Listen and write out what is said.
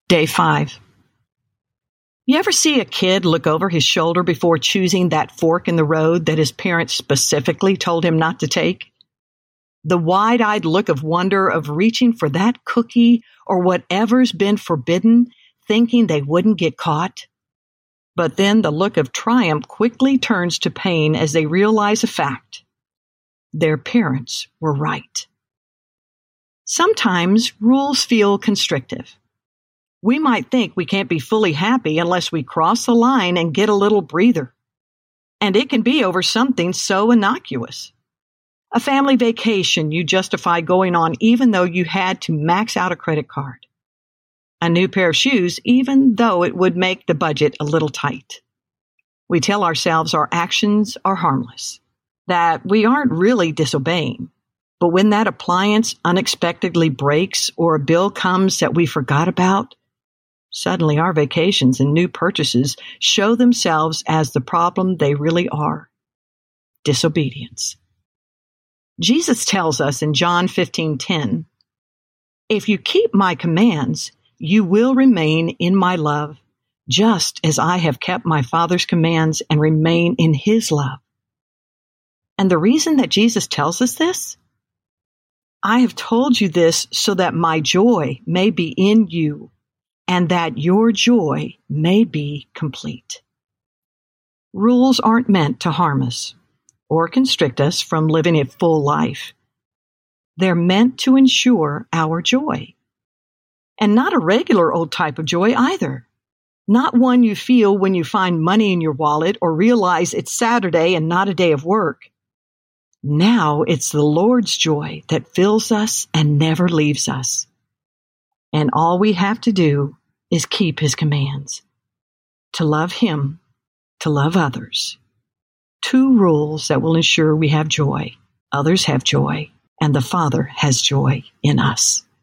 Day 5. You ever see a kid look over his shoulder before choosing that fork in the road that his parents specifically told him not to take? The wide-eyed look of wonder of reaching for that cookie or whatever's been forbidden, thinking they wouldn't get caught. But then the look of triumph quickly turns to pain as they realize a fact. Their parents were right. Sometimes rules feel constrictive. We might think we can't be fully happy unless we cross the line and get a little breather. And it can be over something so innocuous. A family vacation you justify going on even though you had to max out a credit card. A new pair of shoes even though it would make the budget a little tight. We tell ourselves our actions are harmless, that we aren't really disobeying. But when that appliance unexpectedly breaks or a bill comes that we forgot about, suddenly our vacations and new purchases show themselves as the problem they really are: disobedience. Jesus tells us in John 15:10, "If you keep my commands, you will remain in my love, just as I have kept my Father's commands and remain in his love." And the reason that Jesus tells us this? "I have told you this so that my joy may be in you, and that your joy may be complete." Rules aren't meant to harm us or constrict us from living a full life. They're meant to ensure our joy. And not a regular old type of joy either. Not one you feel when you find money in your wallet or realize it's Saturday and not a day of work. Now it's the Lord's joy that fills us and never leaves us. And all we have to do is keep his commands. To love him, to love others. 2 rules that will ensure we have joy, others have joy, and the Father has joy in us.